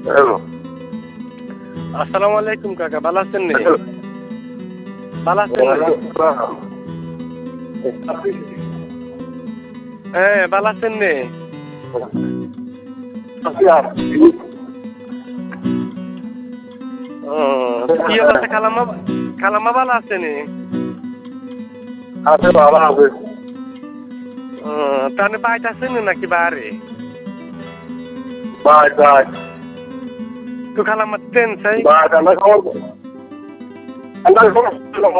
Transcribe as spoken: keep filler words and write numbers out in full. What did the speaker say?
Hello. আসসালামু আলাইকুম কাকা, ভালো আছেন নি? ভালো আছেন নি? হ্যাঁ, ভালো আছেন নি? ও, কি অবস্থা? খালাম্মা খালাম্মা ভালো আছে নি? আছে, ভালো আছে। ও, তাহলে বাড়িতে আছেন নাকি বাড়ি? Bye bye. তো খালাম্মা ট্রেন চাই? বাই, ঠান্ডা খবর। ঠান্ডা খবর।